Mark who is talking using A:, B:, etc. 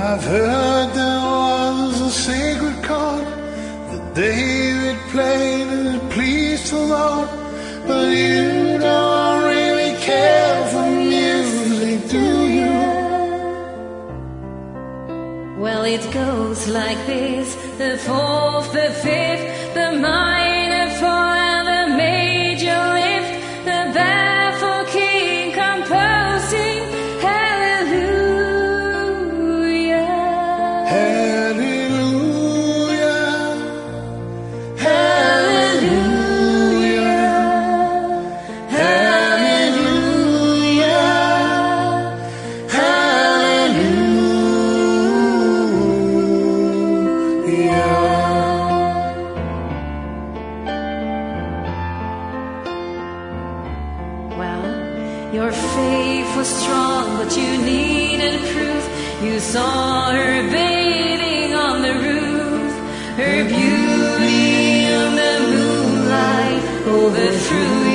A: I've heard there was a sacred chord that David played and it pleased the Lord, but you don't really care for music, do you?
B: Well, it goes like this: the fourth, the fifth, the minor four, and the major lift, the baffled king composing hallelujah,
A: hallelujah, hallelujah, hallelujah, hallelujah.
B: Well, your faith was strong, but you needed proof. You saw her bathing on the roof, her beauty in the moonlight overthrew